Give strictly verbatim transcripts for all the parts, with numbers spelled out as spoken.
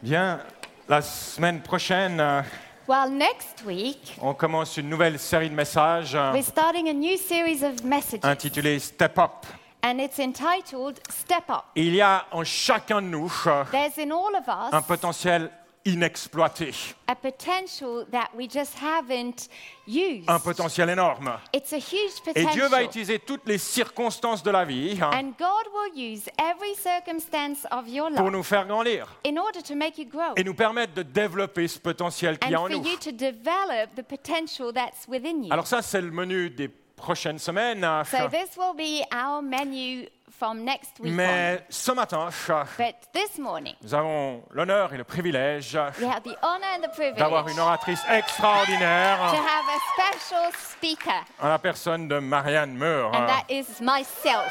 Bien, la semaine prochaine, euh, Well, next week, on commence une nouvelle série de messages euh, we're starting a new series of messages, intitulée Step Up. and it's entitled Step Up. Il y a en chacun de nous euh, There's in all of un us potentiel inexploité, a potential that we just haven't used. un potentiel énorme. It's a huge Et Dieu va potential. utiliser toutes les circonstances de la vie hein, And God will use every circumstance of your pour life nous faire grandir in order to make you grow et nous permettre de développer ce potentiel qu'il y a and en for nous. you to develop the potential that's within you. Alors ça, c'est le menu des prochaines semaines. euh, So this will be our menu from next week on. Mais ce matin, euh, But this morning, nous avons l'honneur et le privilège euh, we have the honor and the privilege d'avoir une oratrice extraordinaire to have a special speaker, en la personne de Marianne Meur. and that is myself.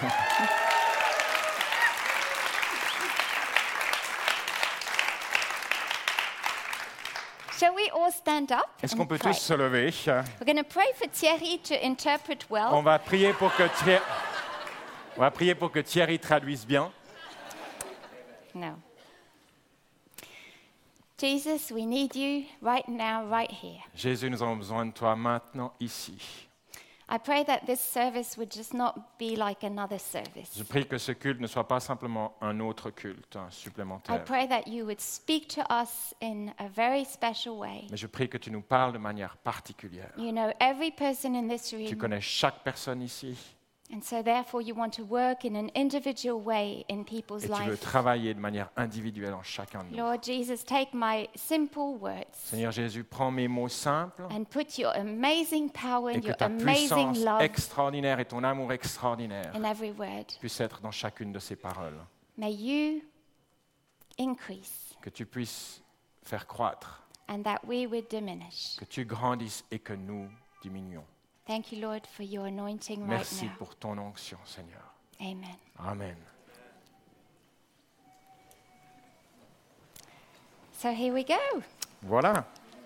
Shall we all stand up Est-ce and qu'on peut pray? tous se lever? We're going to pray for Thierry to interpret On well. va prier pour que Thierry, on va prier pour que Thierry traduise bien. No. Jesus, we need you right now, right here. Jésus, nous avons besoin de toi maintenant, ici. I pray that this service would just not be like another service. Je prie que ce culte ne soit pas simplement un autre culte hein, I supplémentaire. pray that you would speak to us in a very special way. Mais je prie que tu nous parles de manière particulière. You know every person in this Tu room, connais chaque personne ici and so therefore you want to work in an individual way in people's et tu veux lives. travailler de manière individuelle en chacun de nous. Lord Jesus, take my simple words Seigneur Jésus, prends mes mots simples and put your amazing power et and que your ta amazing puissance love extraordinaire et ton amour extraordinaire in every word. puissent être dans chacune de ces paroles. May you increase Que tu puisses faire croître, and that we would diminish. que tu grandisses et que nous diminuions. Thank you, Lord, for your anointing Merci right now. pour ton onction, Seigneur. Amen. Amen. So here we go. Voilà.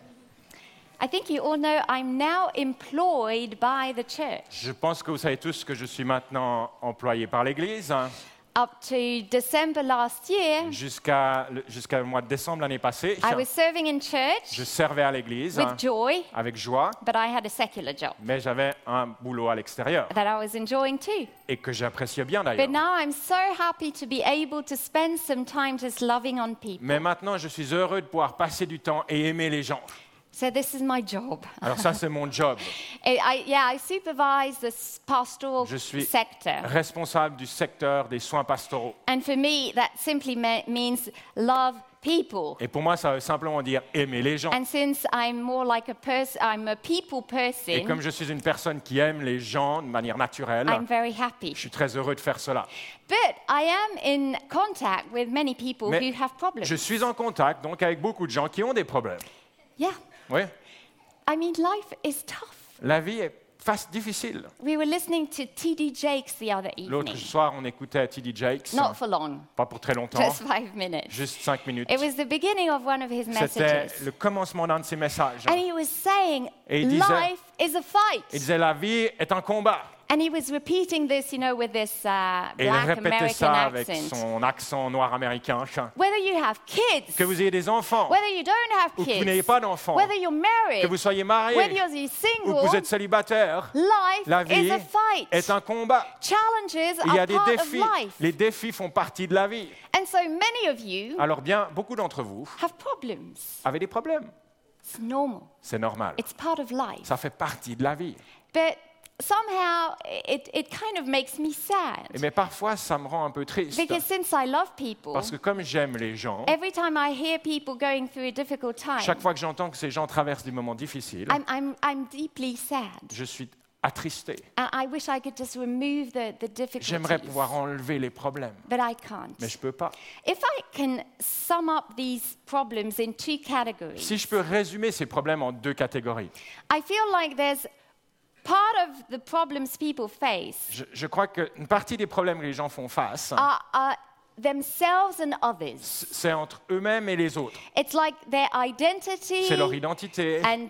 I think you all know I'm now employed by the church. Je pense que vous savez tous que je suis maintenant employé par l'Église. hein. Up to December last year, Jusqu'à le, jusqu'à le mois de décembre l'année passée, I was serving in je church servais à l'Église hein, with joy, avec joie, but I had a secular job mais j'avais un boulot à l'extérieur that I was enjoying too. et que j'appréciais bien d'ailleurs. But now I'm so happy to be able to spend some time just loving on people. Mais maintenant, je suis heureux de pouvoir passer du temps et aimer les gens. So this is my job. Alors ça, c'est mon job. I, I- yeah, I supervise the s- pastoral Je suis sector. responsable du secteur des soins pastoraux. And for me, that simply me- means love people. Et pour moi, ça veut simplement dire aimer les gens. And since I'm more like a person, I'm a people Et comme person, je suis une personne qui aime les gens de manière naturelle, I'm very happy. je suis très heureux de faire cela. But I am in contact with many people Mais who have problems. je suis en contact donc avec beaucoup de gens qui ont des problèmes. Yeah. Oui, I mean, life is tough. la vie est face difficile. We were listening to T D Jakes the other L'autre evening. soir, on écoutait T D Jakes, Not for long, pas pour très longtemps, just five minutes. juste cinq minutes. It was the beginning of one of his C'était messages. le commencement d'un de ses messages. And he was saying, Et il disait- life is a fight. Il disait la vie est un combat. And he was repeating this, you know, with this uh, Et il black répétait American ça avec accent. son accent noir américain. Whether you have kids, Que vous ayez des enfants, whether you don't have ou que vous n'ayez kids, pas d'enfants, whether you're married, que vous soyez whether mariés, you're ou single, que vous êtes célibataire, life la is vie a fight. est un combat. Challenges Il y a are des part défis. of life. Les défis font partie de la vie. And so many of you Alors bien, beaucoup d'entre vous have problems. avez des problèmes. It's normal. C'est normal. It's part of life. Ça fait partie de la vie. But somehow it, it kind of makes me sad. Mais parfois, ça me rend un peu triste. Because since I love people, Parce que comme j'aime les gens, every time I hear people going through a difficult time, chaque fois que j'entends que ces gens traversent des moments difficiles, I'm, I'm, I'm deeply sad. je suis attristé. And I wish I could just remove the, the difficulties. J'aimerais pouvoir enlever les problèmes, But I can't. mais je peux pas. If I can sum up these problems in two categories, Si je peux résumer ces problèmes en deux catégories, I feel like there's part of the problems people face je, je crois qu'une partie des problèmes que les gens font face, are, are themselves and others. c'est entre eux-mêmes et les autres. It's like their identity C'est leur identité and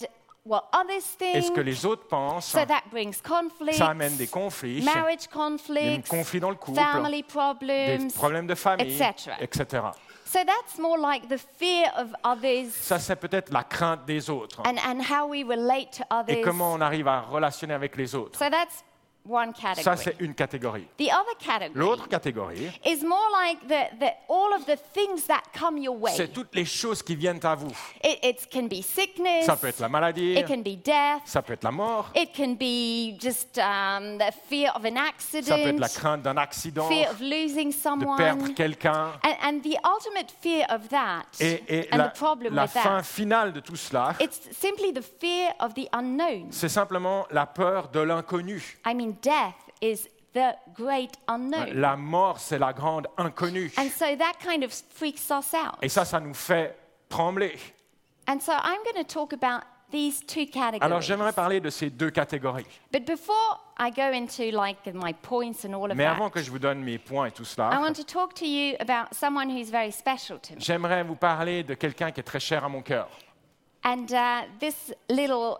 what others et ce think. que les autres pensent. So that brings conflicts, Ça amène des conflits, marriage des conflicts, conflits dans le couple, family des problems, problèmes de famille, et cetera. et cetera. So that's more like the fear of others Ça, c'est peut-être la crainte des autres and, and how we relate to et others. comment on arrive à relationner avec les autres. So that's one Ça, category. c'est une catégorie. The other category L'autre catégorie, is more like the, the, all of the things that come your way. c'est toutes les choses qui viennent à vous. It, it can be sickness, Ça peut être la maladie, it can be death, ça peut être la mort, it can be just um, the fear of an ça peut être la accident, crainte d'un accident, fear of losing de someone. perdre quelqu'un. And, and the ultimate fear of that, Et, et and la, the problem la with fin that, finale de tout cela, it's simply the fear of the unknown. c'est simplement la peur de l'inconnu. I mean, death is the great unknown. La mort, c'est la grande inconnue. And so that kind of freaks us out. Et ça, ça nous fait trembler. And so I'm going to talk about these two categories. Alors, j'aimerais parler de ces deux catégories. But before I go into like my points and all of Mais that, avant que je vous donne mes points et tout I cela, want to talk to you about someone who's very special to me. j'aimerais vous parler de quelqu'un qui est très cher à mon cœur. And uh, this little,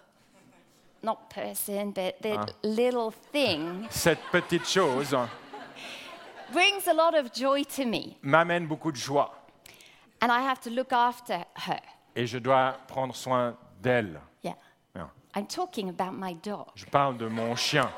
not person, but the Ah. little thing Cette petite chose brings a lot of joy to me. m'amène beaucoup de joie And I have to look after her. et je dois prendre soin d'elle. Yeah. Bien. I'm talking about my dog. Je parle de mon chien.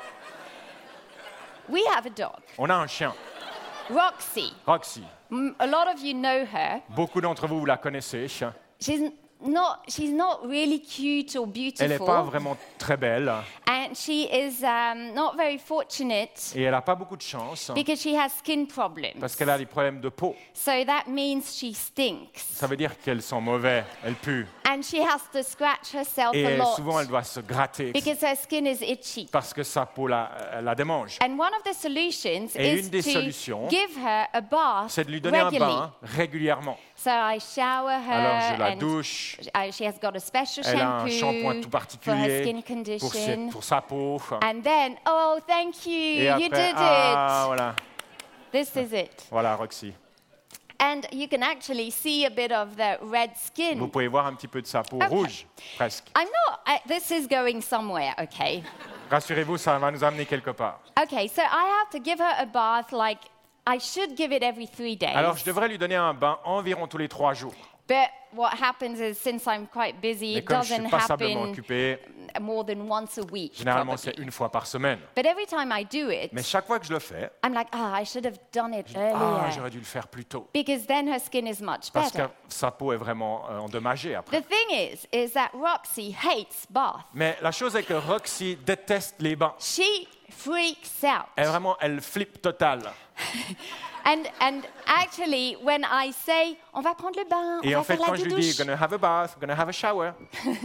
We have a dog, On a un chien, Roxy. Roxy. M- A lot of you know her. Beaucoup d'entre vous, vous la connaissez. She's n- not, she's not really cute or Elle n'est pas beautiful. vraiment très belle And she is um, not very fortunate et elle n'a pas beaucoup de chance because she has skin problems. parce qu'elle a des problèmes de peau. So that means she stinks. Ça veut dire qu'elle sent mauvais, elle pue. And she has to scratch herself Et a lot souvent, elle doit se gratter because her skin is itchy. parce que sa peau la, la démange. And one of the solutions Et is une des to solutions, give her a bath C'est de lui donner regularly. un bain régulièrement. So I shower her Alors, je la and douche. uh, she has got a special Elle a un shampoo shampoing tout for her skin particulier pour, ses- condition. pour sa peau. And then, oh, thank you, Et you après, did ah, it. voilà, This is it. voilà, Roxy. And you can actually see a bit of the red Vous skin. pouvez voir un petit peu de sa peau Okay. rouge, presque. I'm not, I, this is going somewhere, okay? Rassurez-vous, ça va nous amener quelque part. Okay, so I have to give her a bath like, I should give it every three days. Alors, je devrais lui donner un bain environ tous les trois jours. But what happens is, since I'm quite busy, Mais it comme je doesn't suis passablement happen occupé, more than once a week. généralement, c'est probably. une fois par semaine. But every time I do it, Mais chaque fois que je le fais, I'm like, oh, I should have done it ah, earlier. j'aurais dû le faire plus tôt. Because then her skin is much Parce que better. sa peau est vraiment euh, endommagée après. The thing is, is that Roxy hates bath. Mais la chose est que Roxy déteste les bains. She freaks out. Elle, vraiment, elle flippe total. And, and actually, when I say, on va prendre le bain, on Et va en fait, faire quand la je lui dis, douche, gonna have a bath, gonna have a shower,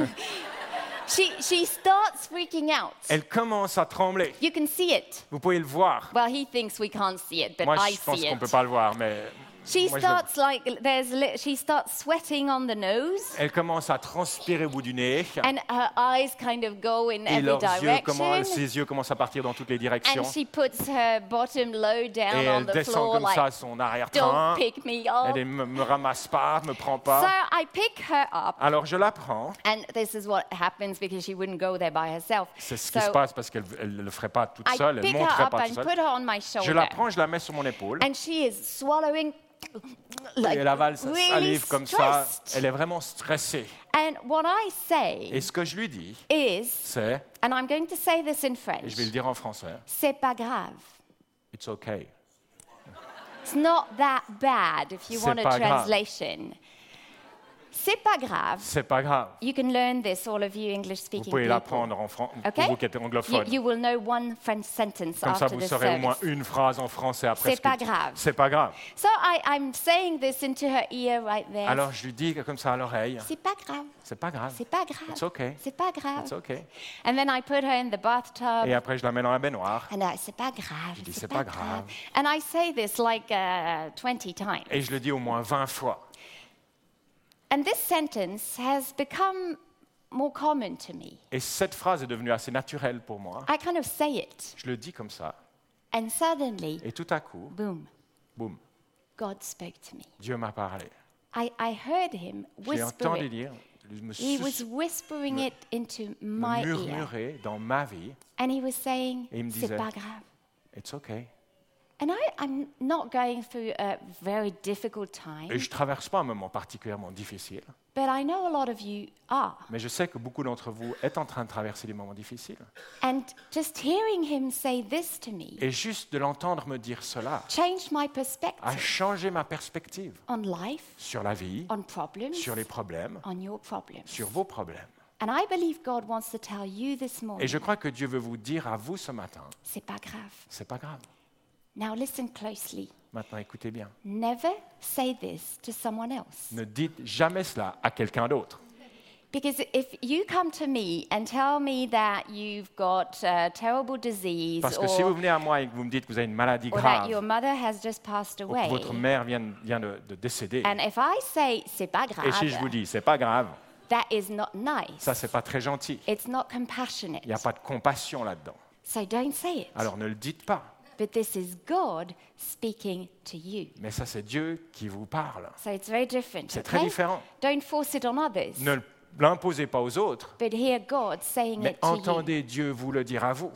she, she starts freaking out. elle commence à trembler. You can see it. Vous pouvez le voir. Well, he thinks we can't see it, but Moi, I je pense see qu'on ne peut it. pas le voir, mais She moi, je le- starts like, there's, li- she starts sweating on the nose, elle commence à transpirer au bout du nez. and her eyes kind of go in Et every leurs yeux direction. commencent- ses yeux commencent à partir dans toutes les directions. And she puts her bottom low down Et on elle the descend floor comme like, ça son arrière-train. don't pick me up. Elle ne me, me ramasse pas, me prend So pas. I pick her up, Alors je la prends. and this is what happens because she wouldn't go there by herself. C'est ce qui So se passe parce qu'elle ne le ferait pas toute I seule. Elle pick ne her monterait up pas toute and seule. put her on my Je shoulder, la prends, je la mets sur mon épaule. and she is swallowing like Et elle avale sa really salive comme ça. stressed. Elle est vraiment stressée. And what I say Et ce que je lui dis, is, c'est, and I'm going to say this in et French, je vais le dire en français, c'est pas grave. it's okay. It's not that bad if you C'est want a pas grave. translation. C'est pas grave. C'est pas grave. You can learn this, all of you Vous English-speaking pouvez people. l'apprendre en français, Okay? pour vous qui êtes You, anglophone. you will know one French sentence Comme ça, after vous the saurez au moins service. une phrase en français après C'est ce pas que- grave. C'est pas grave. So I, I'm saying this into her ear right there. Alors je lui dis comme ça à l'oreille, C'est pas grave. c'est pas grave. C'est pas grave. It's okay. C'est pas grave. It's okay. And then I put her in the bathtub. Et après, je la mets dans la baignoire. And I, c'est pas grave. dis, c'est c'est pas pas grave. And I say this like uh, twenty times. Et je le dis au moins vingt fois. And this sentence has become more common to me. Et cette phrase est devenue assez naturelle pour moi. I kind of say it, Je le dis comme ça. and suddenly, Et tout à coup, boom, boum, God spoke to me. Dieu m'a parlé. I, I heard him J'ai whisper entendu it dire, me, He sus- was whispering me- it into me my ear. murmurait dans ma vie, And he was saying, Et il me c'est disait, pas grave. it's okay. And I, I'm not going through a very difficult time, Et je traverse pas un moment particulièrement difficile, but I know a lot of you are. mais je sais que beaucoup d'entre vous êtes en train de traverser des moments difficiles. And just hearing him say this to me Et juste de l'entendre me dire cela changed my a perspective changé ma perspective on life, sur la vie, on problems, sur les problèmes, on your problems. sur vos problèmes. And I believe God wants to tell you this Et morning, je crois que Dieu veut vous dire à vous ce matin, c'est pas grave. c'est pas grave. Now listen closely. Maintenant, écoutez bien. Never say this to someone else. Ne dites jamais cela à quelqu'un d'autre. Because if you come to me and tell me that you've got a terrible disease Parce que si or, vous venez à moi et que vous me dites que vous avez une maladie or that grave, your mother has just passed ou que away, votre mère vient, vient de, de décéder, and if I say c'est pas grave, et si je vous dis c'est pas grave, that is not nice. ça c'est pas très gentil. It's not compassionate. Il n'y a pas de compassion là-dedans. So don't say it. Alors ne le dites pas. But this is God speaking to you. Mais ça c'est Dieu qui vous parle. So it's very different. C'est très Okay? différent. Don't force it on others, Ne l'imposez pas aux autres, but hear God saying mais it to you. entendez Dieu vous le dire à vous.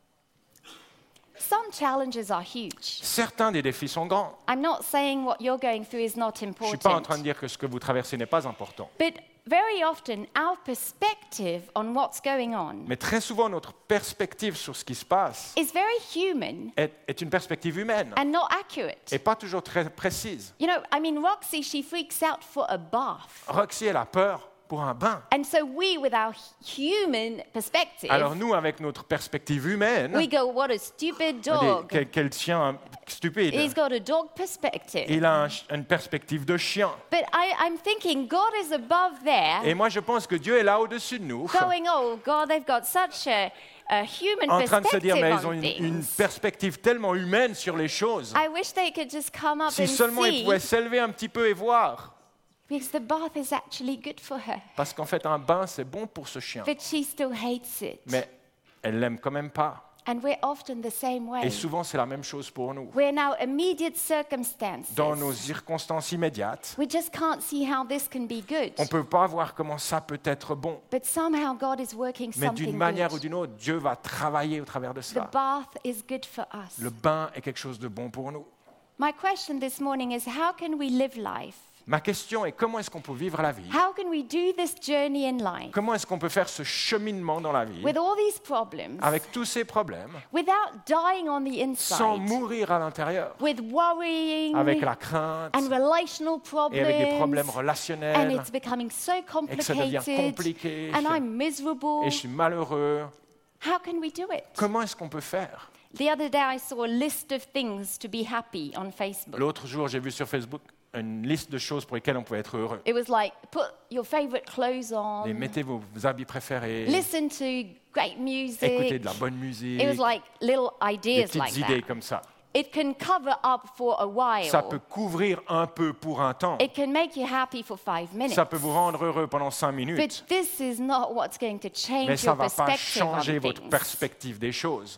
Some challenges are huge. Certains des défis sont grands. I'm not saying what you're going through is not Je ne suis pas en train de important. dire que ce que vous traversez n'est pas important. But very often, our perspective on what's going on Mais très souvent, notre perspective sur ce qui se passe is very human est, est une perspective humaine and not accurate. et pas toujours très précise. You know, I mean, Roxy, she freaks out for a bath. Roxy, elle a peur pour un bain. And so we, with our human perspective, Alors nous, avec notre perspective humaine, we go, what a stupid on dit, dog. quel, quel chien stupide. He's got a dog perspective. Il a un ch- une perspective de chien. But I, I'm thinking God is above there, Et moi, je pense que Dieu est là au-dessus de nous, going, oh, God, they've got such a, a human en train de se perspective dire, mais on ils ont une, une things. perspective tellement humaine sur les choses. I wish they could just come up Si and seulement ils see, pouvaient s'élever un petit peu et voir. because the bath is actually good for her. Parce qu'en fait, un bain, c'est bon pour ce chien. But she still hates it. Mais elle l'aime quand même pas. And we're often the same way. Et souvent, c'est la même chose pour nous. We're in our immediate circumstances. Dans nos circonstances immédiates, We just can't see how this can be good. on ne peut pas voir comment ça peut être bon. But somehow God is working Mais d'une something manière ou good. d'une autre, Dieu va travailler au travers de The cela. bath is good for us. Le bain est quelque chose de bon pour nous. My question this morning is, how can we live life? Ma question est comment est-ce qu'on peut vivre la vie? How can we do this journey in life Comment est-ce qu'on peut faire ce cheminement dans la vie with all these problems, avec tous ces problèmes without dying on the sans inside, mourir à l'intérieur, with worrying avec la crainte and relational et avec des problèmes problems, and relationnels it's becoming so et que ça devient complicated, compliqué and I'm miserable? et je suis malheureux? How can we do it? Comment est-ce qu'on peut faire? The other day I saw a list of things to be happy on Facebook. L'autre jour, j'ai vu sur Facebook une liste de choses pour lesquelles on pouvait être heureux. It was like, put your favorite clothes Et on, mettez vos habits préférés, listen to great music. écoutez de la bonne musique, It was like little des ideas petites like idées that. comme ça. It can cover up for a while. Ça peut couvrir un peu pour un temps. It can make you happy for five minutes. Ça peut vous rendre heureux pendant cinq minutes. But this is not what's going to change Mais ça your ne va pas perspective changer on votre things. perspective des choses.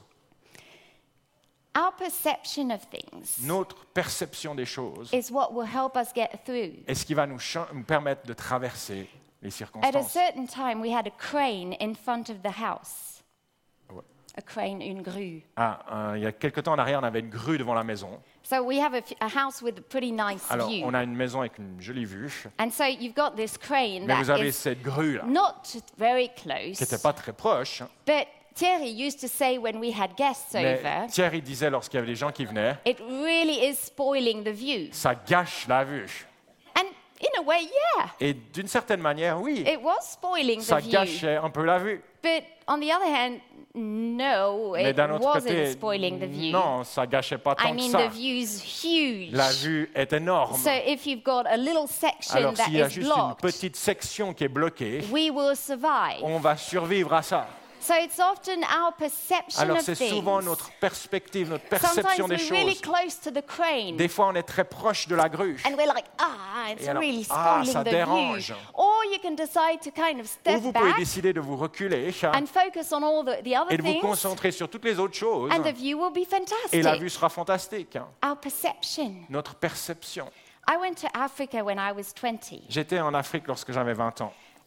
Our perception of things Notre perception des choses is what will help us get through. est ce qui va nous, cha- nous permettre de traverser les At a circonstances. certain time, we had a crane in front of the house. Ouais. A crane, une grue. Ah, euh, il y a quelque temps en arrière, on avait une grue devant la maison. So we have a, f- a house with a pretty nice Alors, view. on a une maison avec une jolie vue, And so you've got this crane mais vous that avez is cette grue-là, not very qui n'était close. pas très proche. But Thierry used to say when we had guests Mais over, Thierry disait lorsqu'il y avait des gens qui venaient, it really is spoiling the view. ça gâche la vue. And in a way, yeah, Et d'une certaine manière, oui, it was spoiling ça the view. gâchait un peu la vue. But on the other hand, no, Mais it d'un autre wasn't côté, spoiling the view. non, ça gâchait pas tant I mean, que ça. the view's huge. La vue est énorme. So if you've got a little section Alors that s'il y a is juste une blocked, petite section qui est bloquée, we will survive. on va survivre à ça. So it's often our perception Alors of c'est things. souvent notre perspective, notre Sometimes perception des we're really choses. close to the crane. Des fois, on est très proche de la grue. And we're like, ah, it's Et alors, really ah, spoiling ça the dérange. view. Or you can decide to kind of Ou step vous pouvez back décider de vous reculer and focus on all the, the other et de vous things, concentrer sur toutes les autres choses. and the view will be Et la fantastic. vue sera fantastique. Our perception. Notre perception. I went to Africa when I was twenty, J'étais en Afrique lorsque j'avais vingt ans.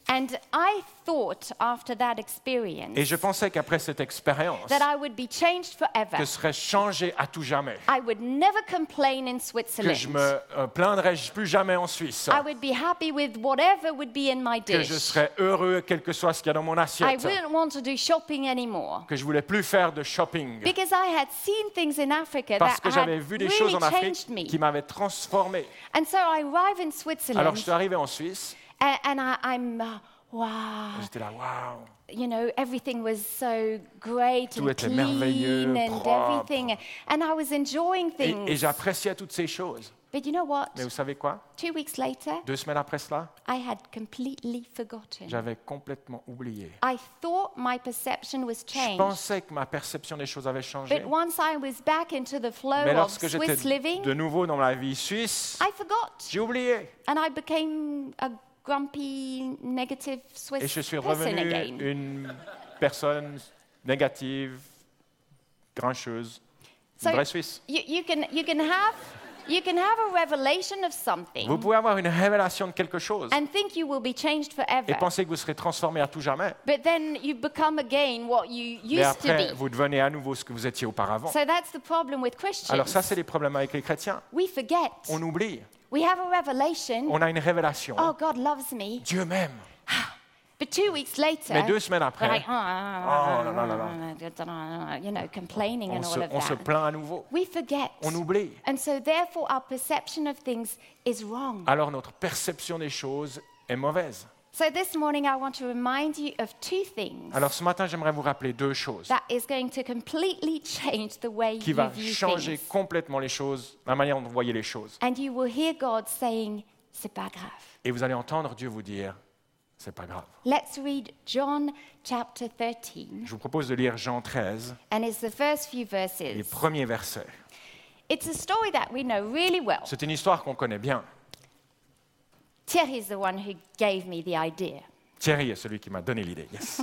And I thought after that experience Et je pensais qu'après cette expérience, that I would be changed forever. que je serais changé à tout jamais. I would never complain in Que Switzerland. je me euh, plaindrais plus jamais en Suisse. I would be happy with whatever would be in my Que dish. je serais heureux, quel que soit ce qu'il y a dans mon I assiette. wouldn't want to do shopping anymore. Que je voulais plus faire de shopping. Because I had seen things in Africa Parce that que j'avais had vu des really choses en Afrique changed me. qui m'avaient transformé. And so I arrive in Alors Switzerland je suis arrivé en Suisse. and, and I, I'm, uh, wow, J'étais là, waouh. you know, everything was so great Tout and était merveilleux, clean and propre. everything. And I was enjoying Et, things. et j'appréciais toutes ces choses. But you know what? Mais vous savez quoi? Two weeks later, Deux semaines après cela, I had completely forgotten. j'avais complètement oublié. I thought my perception was Je changed. pensais que ma perception des choses avait changé. But once I was back into the flow Mais of lorsque j'étais Swiss living, de nouveau dans la vie suisse, I forgot. j'ai oublié. And I became a grumpy, negative Swiss Et je suis person revenu again. une personne négative, grincheuse, une So vraie Suisse. you, you can you can have you can have a revelation of something Vous pouvez avoir une révélation de quelque chose and think you will be changed forever. et penser que vous serez transformé à tout jamais. But then you become again what you Mais used to après, be. vous devenez à nouveau ce que vous étiez auparavant. So that's the problem with Christians. Alors ça, c'est les problèmes avec les chrétiens. We forget. On oublie. We have a revelation. On a une révélation. Oh, God loves me. Dieu m'aime. But two weeks later, Mais deux semaines we're après, like, oh là là là là, you know, complaining on and se, all of on se that. plaint à nouveau. We forget. On oublie. And so therefore our perception of things is wrong. Alors notre perception des choses est mauvaise. So this morning I want to remind you of two things Alors ce matin, j'aimerais vous rappeler deux choses that is going to completely change the way qui you va view changer things. complètement les choses, la manière dont vous voyez les choses. And you will hear God saying, c'est pas grave. Et vous allez entendre Dieu vous dire, c'est pas grave. Let's read John chapter thirteen, Je vous propose de lire Jean treize, and it's the first few les verses. premiers versets. It's a story that we know really well. C'est une histoire qu'on connaît bien. Thierry is the one who gave me the idea. Thierry est celui qui m'a donné l'idée. Yes.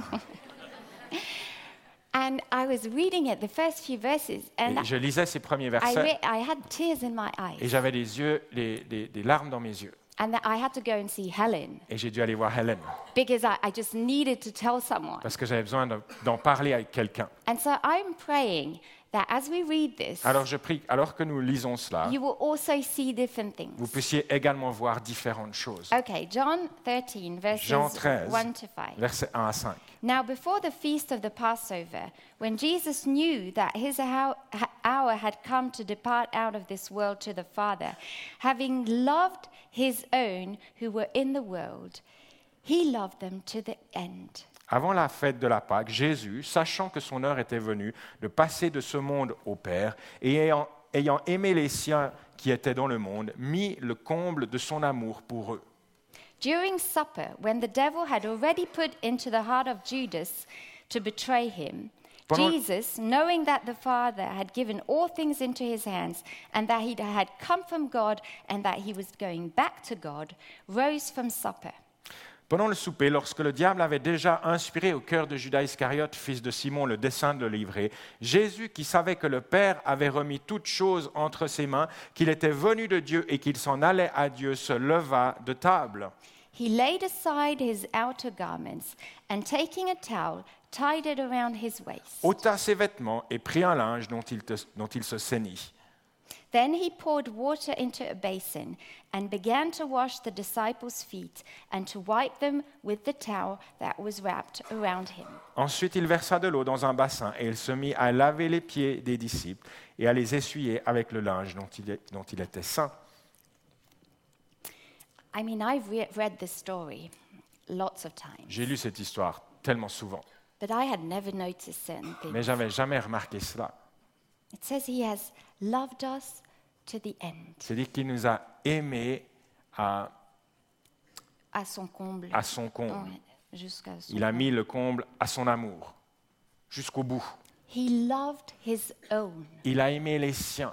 And I was reading it, the first few verses, and Et je lisais ces premiers I, versets re- I had tears in my et eyes. j'avais des yeux, des, des- des larmes dans mes yeux. And that I had to go and see Helen Et j'ai dû aller voir Hélène because I, I just needed to tell someone. parce que j'avais besoin de- d'en parler avec quelqu'un. And so I'm praying that as we read this, Alors je prie, alors que nous lisons cela, you will also see different things. vous puissiez également voir différentes choses. Okay, John thirteen, verses Jean treize, one to five. versets un à cinq. Now, before the feast of the Passover, when Jesus knew that his hou- hour had come to depart out of this world to the Father, having loved his own who were in the world, he loved them to the end. Avant la fête de la Pâque, Jésus, sachant que son heure était venue de passer de ce monde au Père, et ayant, ayant aimé les siens qui étaient dans le monde, mit le comble de son amour pour eux. During supper, when the devil had already put into the heart of Judas to betray him, Pendant- Jesus, knowing that the Father had given all things into his hands, and that he had come from God, and that he was going back to God, rose from supper. Pendant le souper, lorsque le diable avait déjà inspiré au cœur de Judas Iscariote, fils de Simon, le dessein de le livrer, Jésus, qui savait que le Père avait remis toutes choses entre ses mains, qu'il était venu de Dieu et qu'il s'en allait à Dieu, se leva de table. He laid aside his outer garments, and taking a towel, tied it around his waist. ôta ses vêtements et prit un linge dont il, te- dont il se ceignit. Then he poured water into a basin and began to wash the disciples' feet and to wipe them with the towel that was wrapped around him. Ensuite, il versa de l'eau dans un bassin et il se mit à laver les pieds des disciples et à les essuyer avec le linge dont il, est- dont il était saint. I mean, I've re- read this story lots of times, J'ai lu cette histoire tellement souvent, but I had never noticed certain mais things. j'avais jamais remarqué cela. It says he has loved us to the end, C'est-à-dire qu'il nous a aimés à, à son comble. à son comble. Ouais, jusqu'à son Il a comble. mis le comble à son amour, jusqu'au bout. He loved his own. Il a aimé les siens.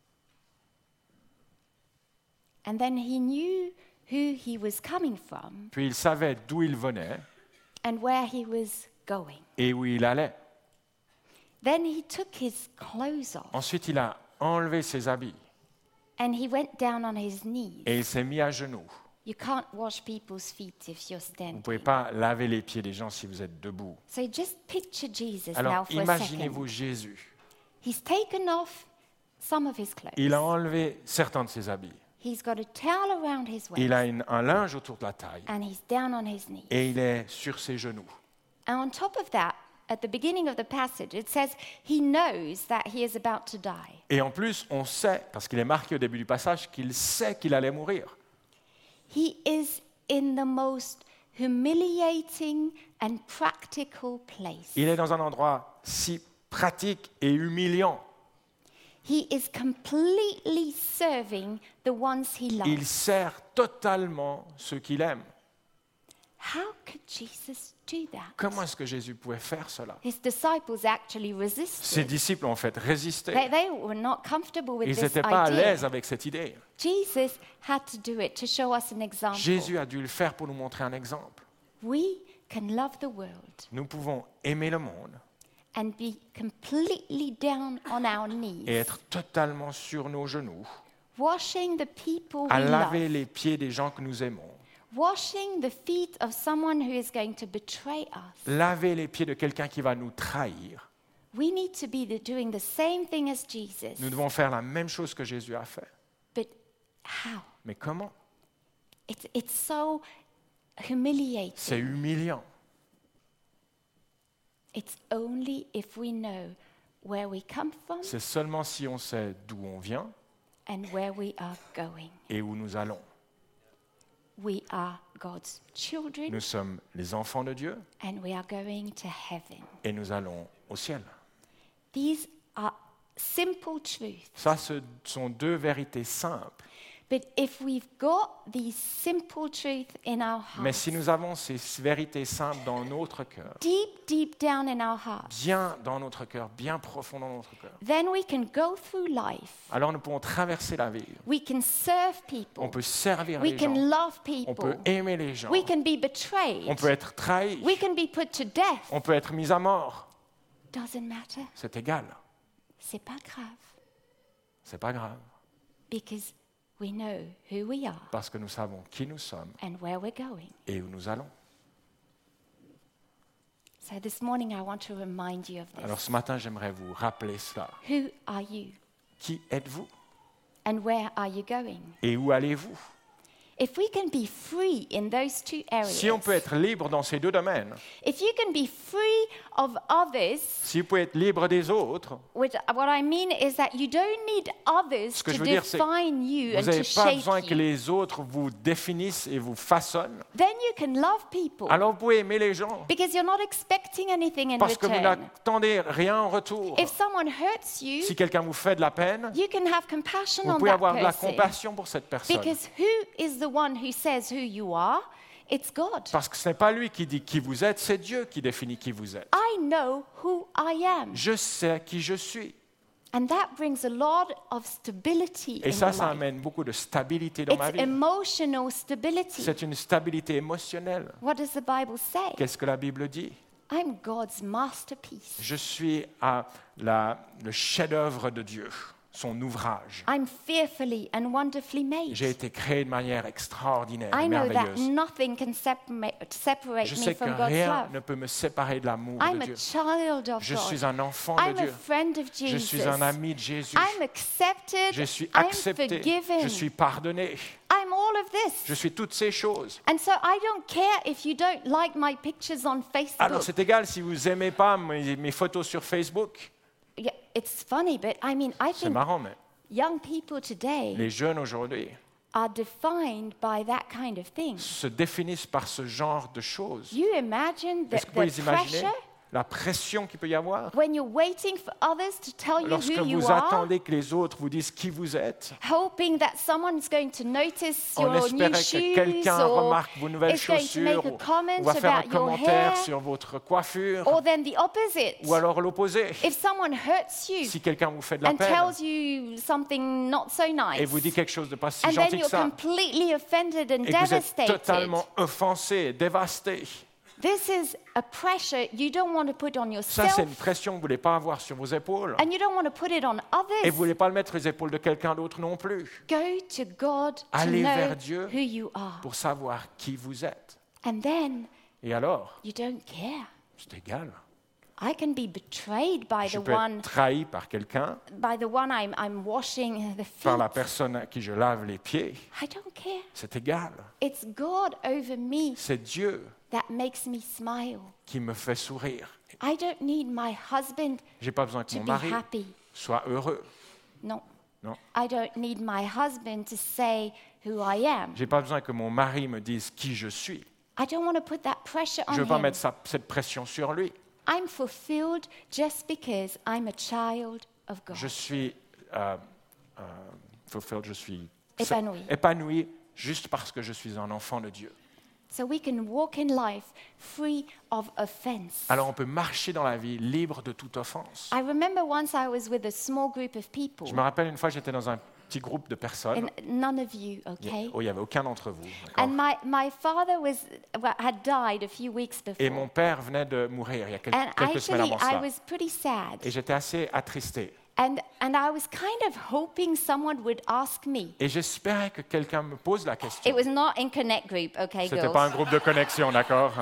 And then he knew who he was coming from Puis il savait d'où il venait and where he was going. et où il allait. Then he took his clothes off Ensuite, il a enlevé ses habits and he went down on his knees et il s'est mis à genoux. You can't wash people's feet if you're Vous ne standing. pouvez pas laver les pieds des gens si vous êtes debout. So just picture Jesus now Alors for a imaginez-vous second. Jésus. He's taken off some of his clothes. Il a enlevé certains de ses habits. He's got a towel around his waist. Il a une- un linge autour de la taille. And he's down on his knees. Et il est sur ses genoux. And on top of that, at the beginning of the passage, it says he knows that he is about to die. Et en plus, on sait, parce qu'il est marqué au début du passage, qu'il sait qu'il allait mourir. He is in the most humiliating and practical place. Il est dans un endroit si pratique et humiliant. He is completely serving the ones he loves. Il sert totalement ceux qu'il aime. How could Jesus do that? Comment est-ce que Jésus pouvait faire cela? His disciples actually Ses resisted. disciples ont en fait résisté. They, they were not comfortable with Ils this n'étaient pas à idea. l'aise avec cette idée. Jesus had to do it to show us an example. Jésus a dû le faire pour nous montrer un exemple. We can love the world Nous pouvons aimer le monde and be completely down on our knees, et être totalement sur nos genoux, washing the people à we laver love, les pieds des gens que nous aimons, washing the feet of someone who is going to betray us. laver les pieds de quelqu'un qui va nous trahir. We need to be the, doing the same thing as Jesus. Nous devons faire la même chose que Jésus a fait. But how? Mais comment? It's, it's so humiliating. C'est humiliant. It's only if we know where we come from C'est seulement si on sait d'où on vient and where we are going. et où nous allons. We are God's children Nous sommes les enfants de Dieu and we are going to heaven. et nous allons au ciel. These are simple truths. Ça, ce sont deux vérités simples. But if we've got these simple truths in our Mais hearts, si nous avons ces vérités simples dans notre cœur, deep, deep down in our hearts, bien dans notre cœur, bien profond dans notre cœur, then we can go through life. alors nous pouvons traverser la vie. We can serve people. On peut servir We les can gens. love On peut people. aimer les gens. We can be betrayed. On peut être trahi. We can be put to death. On peut être mis à mort. Doesn't matter. C'est égal. C'est pas grave. C'est pas grave. Because we know who we are Parce que nous savons qui nous sommes and where we're going. et où nous allons. So this morning I want to remind you of Alors this. ce matin, j'aimerais vous rappeler cela. Who are you Qui êtes-vous and where are you going? et où allez-vous? If we can be free in those two areas, Si on peut être libre dans ces deux domaines, if you can be free of others, si vous pouvez être libre des autres, which, what I mean is that you don't need others Ce que to je veux dire, c'est define you vous and n'avez to pas shape besoin que you. les autres vous définissent et vous façonnent. Then you can love people Alors vous pouvez aimer les gens because you're not expecting anything in parce que vous return. n'attendez rien en retour. If someone hurts you, Si quelqu'un vous fait de la peine, you can have compassion vous on pouvez that avoir de la person. compassion pour cette personne. Because who is the one who says who you are? It's God. Parce que ce n'est pas lui qui dit qui vous êtes, c'est Dieu qui définit qui vous êtes. I know who I am. Je sais qui je suis. And that brings a lot of stability Et in ça, your ça life. amène beaucoup de stabilité dans ma It's vie. emotional stability. C'est une stabilité émotionnelle. What does the Bible say? Qu'est-ce que la Bible dit? I'm God's masterpiece. Je suis à la, le chef-d'œuvre de Dieu, son ouvrage. I'm fearfully and wonderfully made. J'ai été créé de manière extraordinaire et I know that merveilleuse. nothing can separa- separate Je me sais que from God's rien love. ne peut me séparer de l'amour I'm de a Dieu. child of Je God. suis un enfant de I'm a Dieu. friend of Je Jesus. suis un ami de Jésus. I'm accepted. Je suis I'm accepté. forgiven. Je suis pardonné. I'm all of this. Je suis toutes ces choses. And so I don't care if you don't like my pictures on Facebook. Alors c'est égal si vous n'aimez pas mes, mes photos sur Facebook. Yeah, it's funny, but I mean, I C'est think marrant, mais young people today les jeunes aujourd'hui are defined by that kind of thing. se définissent par ce genre de choses. You imagine the, Est-ce que vous the pouvez imaginer pressure la pression qu'il peut y avoir when you're waiting for others to tell you lorsque who you vous are, attendez que les autres vous disent qui vous êtes, hoping that someone's going to notice en your new espérant que shoes quelqu'un or remarque vos nouvelles is going to chaussures make a ou, comment ou va faire un about your commentaire hair, sur votre coiffure or then the opposite. ou alors l'opposé. If someone hurts you Si quelqu'un vous fait de la and peine tells you something not so nice, et vous dit quelque chose de pas si and then gentil que you're ça completely offended and et que vous êtes devastated, totalement offensé, dévasté, This is a pressure you don't want to put on Ça, yourself c'est une pression que vous ne voulez pas avoir sur vos épaules. and you don't want to put it on Et vous ne others. voulez pas le mettre sur les épaules de quelqu'un d'autre non plus. Go to God to Allez know vers Dieu who you are. pour savoir qui vous êtes. And then Et alors, you don't care. c'est égal. I can be betrayed by Je the peux one être trahi par quelqu'un, by the one I'm, I'm washing the par la feet. personne à qui je lave les pieds. I don't care. C'est égal. It's God over me C'est Dieu that makes me smile. qui me fait sourire. I don't need my husband Je n'ai pas besoin que to mon be mari happy. soit heureux. No. Non. I don't need my husband to say who I am. Je n'ai pas besoin que mon mari me dise qui je suis. I don't want to put that pressure Je on ne veux pas him. mettre ça- cette pression sur lui. I'm fulfilled just because I'm a child of God. Je suis euh, euh, fulfilled, je suis Épanoui. épanoui juste parce que je suis un enfant de Dieu. So we can walk in life free of offense. Alors on peut marcher dans la vie libre de toute offense. I remember once I was with a small group of people, Je me rappelle une fois, j'étais dans un petit groupe de personnes. and none of you, Il okay? n'y avait aucun d'entre vous. d'accord? And my, my father was well, had died a few weeks Et before. mon père venait de mourir il y a quel- And quelques semaines actually, avant I cela. was pretty sad. Et j'étais assez attristé. And, and I was kind of hoping someone would ask me. Et j'espérais que quelqu'un me pose la It question. was not in Connect Group, okay, C'était girls? pas un groupe de connexion, d'accord?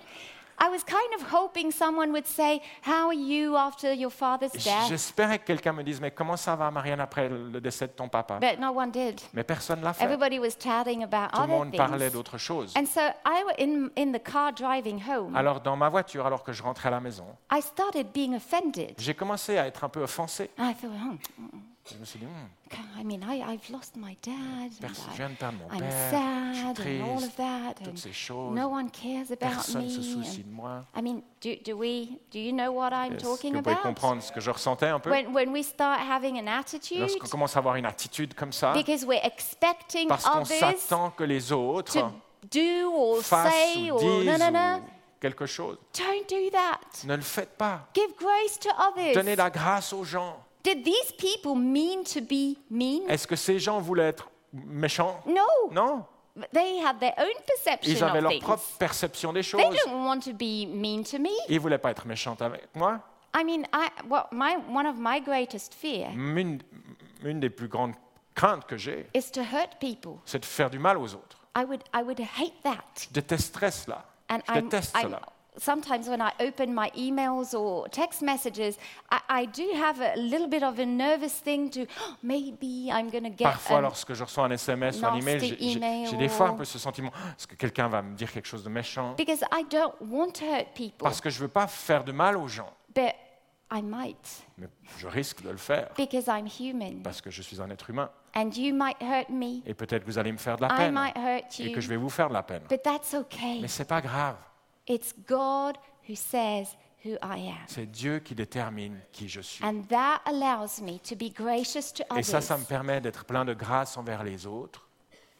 I was kind of hoping someone would say, "How are you after your father's death?" J'espérais que quelqu'un me dise, mais comment ça va, Marianne, après le décès de ton papa? But no one did. Mais personne l'a fait. Everybody was chatting about Tout le other monde parlait things. d'autre chose. And so I was in, in the car driving home. Alors, dans ma voiture, alors que je rentrais à la maison, I started being offended. j'ai commencé à être un peu offensé. And I thought, oh, Je me suis dit, Hmm, I mean, I, I've lost my dad. and personne, je I- viens de perdre mon I'm père, je suis sad and all of triste, that. toutes And ces choses. no one cares about Personne ne se me. soucie and- de moi. I mean, do, do we? Do you know what I'm Est-ce que talking vous pouvez about? comprendre ce que je ressentais un peu? When, when we start having an attitude, Lorsqu'on commence à avoir une attitude comme ça, because we're expecting parce qu'on others s'attend que les autres to do or fassent say ou or no, disent no, no. ou quelque chose, Don't do that. ne le faites pas. Give grace to others. Donnez la grâce aux gens. Did these people mean to be mean? Est-ce que ces gens voulaient être méchants? No. Non. They had their own perception Ils avaient of leur things. propre perception des They choses. don't want to be mean to me. Ils ne voulaient pas être méchants avec moi. I mean, I, well, my, one of my greatest fear Une, une des plus grandes craintes que j'ai, is to hurt people. c'est de faire du mal aux autres. I would, I would hate that. Je détesterais cela. And Je I'm, déteste I'm, cela. sometimes when I open my emails or text messages, I, I do have a little bit of a nervous thing to, oh, maybe I'm going to get Parfois, an- lorsque je reçois un S M S ou un nasty email, j'ai- j'ai email j'ai des fois un or- peu ce sentiment, est-ce que quelqu'un va me dire quelque chose de méchant? because I don't want to hurt people, Parce que je ne veux pas faire de mal aux gens. but I might Mais je risque de le faire because I'm human. parce que je suis un être humain. And you might hurt me, Et peut-être que vous allez me faire de la I peine might hurt et you, que je vais vous faire de la peine. but that's okay. Mais ce n'est pas grave. It's God who says who I am. C'est Dieu qui détermine qui je suis. And that allows me to be gracious to Et ça, others. ça me permet d'être plein de grâce envers les autres.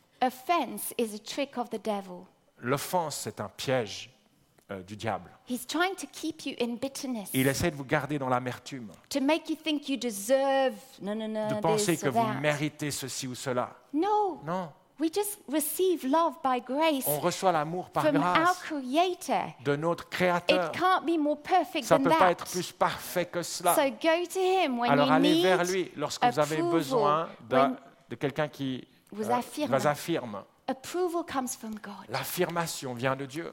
Offense is a trick of the devil. L'offense, c'est un piège euh, du diable. He's trying to keep you in bitterness, Il essaie de vous garder dans l'amertume, to make you think you deserve no, no, no, de penser this que or vous that. méritez ceci ou cela. No, Non, we just receive love by grace on reçoit l'amour par from our grâce Creator. de notre It Créateur. can't be more perfect Ça ne than peut pas that. être plus parfait que cela. So go to Him when Alors you allez need vers lui lorsque vous avez approval, besoin de, when de quelqu'un qui vous euh, affirme. vous affirme. approval comes from God. L'affirmation vient de Dieu.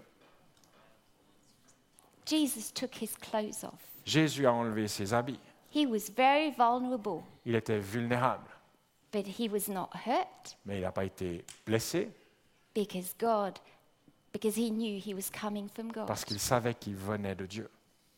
Jesus took His clothes off. Jésus a enlevé ses habits. He was very vulnerable, Il était vulnérable, but He was not hurt mais il n'a pas été blessé because God, because He knew He was coming from God. parce qu'il savait qu'il venait de Dieu.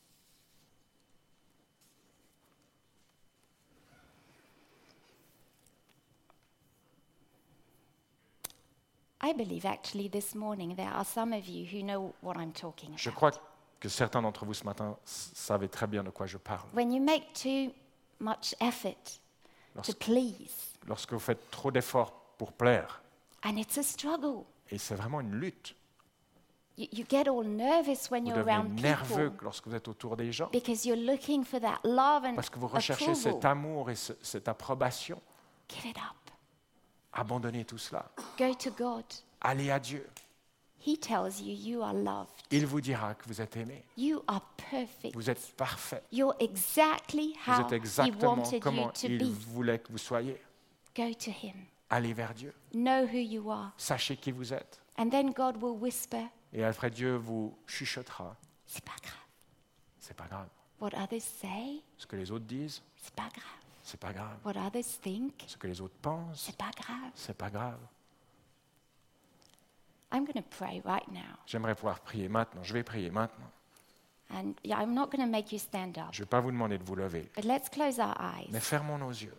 I believe actually this morning there are some of you who know what I'm talking Je about. crois que certains d'entre vous ce matin s- savez très bien de quoi je parle. When you make too much effort to Lorsque, please, lorsque vous faites trop d'efforts pour plaire, and it's a struggle. et c'est vraiment une lutte, You, you get all nervous when vous you're devenez around nerveux people lorsque vous êtes autour des gens, because you're looking for that love and parce que vous recherchez approval. cet amour et ce- cette approbation. Give it up. Abandonnez tout cela. Go to God. Allez à Dieu. He tells you you are loved. Il vous dira que vous êtes aimé. You are perfect. Vous êtes parfait. You're exactly Vous how êtes He exactement wanted you comment to il be. voulait que vous soyez. Go to Him. Allez vers Dieu. Know who you are. Sachez qui vous êtes. And then God will whisper, Et après, Dieu vous chuchotera. c'est pas grave. C'est pas grave. What others say, Ce que les autres disent, c'est pas grave. c'est pas grave. What others think, Ce que les autres pensent, c'est pas grave. c'est pas grave. I'm going to pray right now. J'aimerais pouvoir prier maintenant. Je vais prier maintenant. And yeah, I'm not going to make you stand up. Je ne vais pas vous demander de vous lever. But let's close our eyes. Mais fermons nos yeux.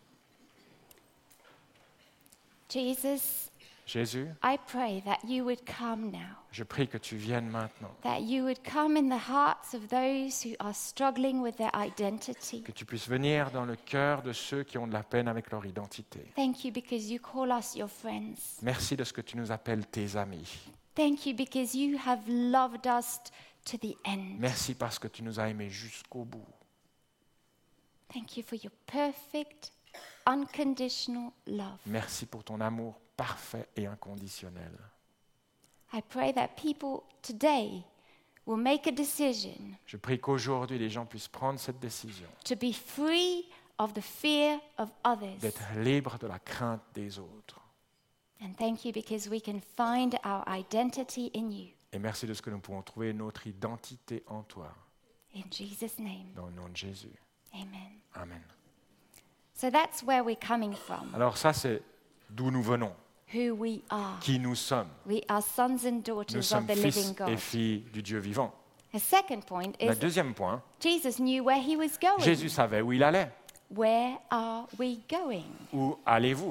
Jesus, Jésus, I pray that you would come now. je prie que tu viennes maintenant. That you would come in the hearts of those who are struggling with their identity. Que tu puisses venir dans le cœur de ceux qui ont de la peine avec leur identité. Thank you because you call us your friends. Merci de ce que tu nous appelles tes amis. Thank you because you have loved us to the end. Merci parce que tu nous as aimés jusqu'au bout. Thank you for your perfect, unconditional love. Merci pour ton amour parfait et inconditionnel. I pray that people today will make a decision Je prie qu'aujourd'hui, les gens puissent prendre cette décision to be free of the fear of others. d'être libres de la crainte des autres. And thank you because we can find our identity in you. Et merci de ce que nous pouvons trouver notre identité en toi. In Jesus' name, Dans le nom de Jésus. amen. Amen. So that's where we're coming from, Alors ça, c'est d'où nous venons, who we are. qui nous sommes. We are sons and Nous daughters of sommes the fils living et God. filles du Dieu vivant. The second point Le is deuxième point, Jesus knew where he was going. Jésus savait où il allait. Where are we going? Où allez-vous?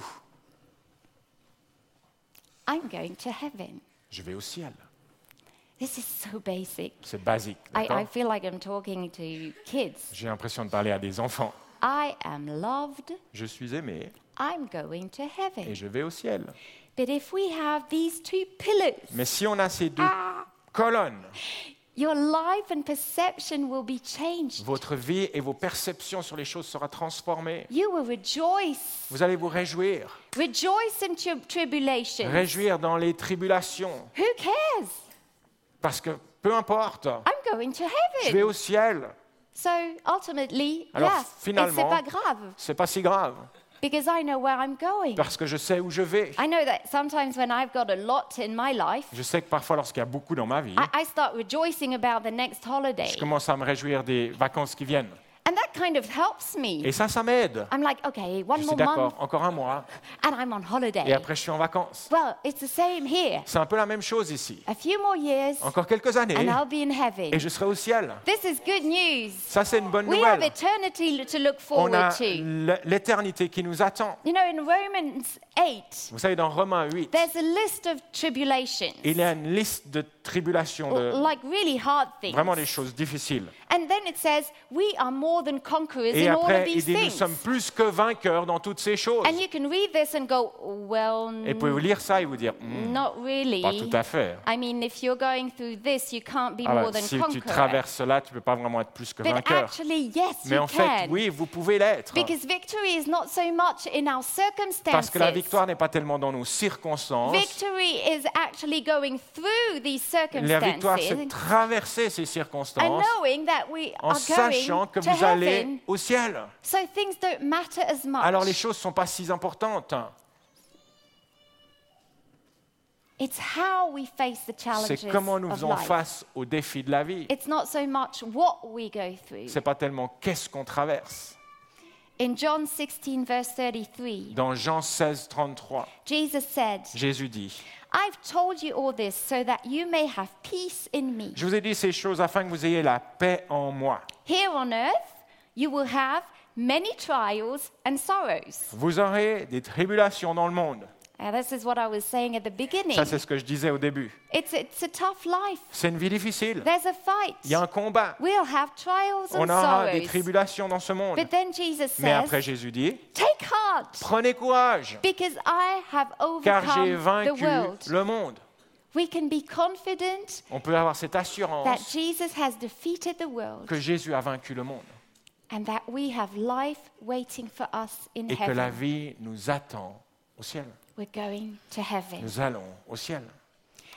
I'm going to heaven. Je vais au ciel. This is so basic. C'est basique. I, d'accord? I feel like I'm talking to kids. J'ai l'impression de parler à des enfants. I am loved. Je suis aimé I'm going to et heaven. je vais au ciel. But if we have these two pillars, Mais si on a ces deux colonnes, your life and perception will be changed. votre vie et vos perceptions sur les choses sera transformées. You will rejoice. Vous allez vous réjouir. Rejoice in tri- tribulation. Réjouir dans les tribulations. Who cares? Parce que peu importe, I'm going to je vais heaven. au ciel. So ultimately, Alors, yeah, finalement, c'est pas grave C'est pas si grave. because I know where I'm going. Parce que je sais où je vais. I know that sometimes when I've got a lot in my life, Je sais que parfois, lorsqu'il y a beaucoup dans ma vie, I, I start rejoicing about the next holiday. je commence à me réjouir des vacances qui viennent. And that kind of helps me. Et ça, ça m'aide. I'm like, okay, one Je more suis d'accord, month encore un mois, and I'm on et holiday. après je suis en vacances. Well, it's the same here. C'est un peu la même chose ici. A few more years Encore quelques années, and I'll be in heaven. et je serai au ciel. This is good news. Ça, c'est une bonne We have nouvelle. eternity to look On a forward to. l- l'éternité qui nous attend. You know, in Romans eight, Vous savez, dans Romains huit, there's a list of tribulations, il y a une liste de tribulations, de, like really hard things. vraiment des choses difficiles. And then it says, we are more than conquerors Et in all of après, il these dit, nous things. sommes plus que vainqueurs dans toutes ces choses. And you can read this and go, well, Et vous pouvez lire ça et vous dire, Hmm, not really. pas tout à fait. I mean, if you're going through this, you can't be Ah more bah, than si tu conqueror. traverses cela, tu ne peux pas vraiment être plus que But vainqueur. actually, yes, Mais you en fait, can. oui, vous pouvez l'être. Because victory is not so much in our circumstances. Parce que la victoire n'est pas tellement dans nos circonstances. Victory is actually going through these La victoire, c'est circumstances traverser ces and circonstances knowing that we en are sachant going que to vous allez heaven. au ciel. So things don't matter as much. Alors les choses ne sont pas si importantes. It's how we face the challenges C'est comment nous of faisons life. face aux défis de la vie. It's not so much what we go through. Ce n'est pas tellement qu'est-ce qu'on traverse. In John sixteen, verse thirty-three, Dans Jean seize, trente-trois, Jesus said, Jésus dit, I've told you all this so that you may have peace in me. je vous ai dit ces choses afin que vous ayez la paix en moi. Here on earth, you will have many trials and sorrows. Vous aurez des tribulations dans le monde. Now, this is what I was saying at the beginning. Ça, c'est ce que je disais au début. It's, it's a tough life. C'est une vie difficile. There's a fight. Il y a un combat. We'll have trials On and aura des sorrows. tribulations dans ce monde. But then Jesus Mais après, says, Jésus dit, take heart, prenez courage, because I have car j'ai overcome the vaincu world. le monde. We can be confident On peut avoir cette that assurance Jesus has defeated the world que Jésus a vaincu le monde and that we have life waiting for us in et que la heaven. vie nous attend au ciel. We're going to heaven. Nous allons au ciel.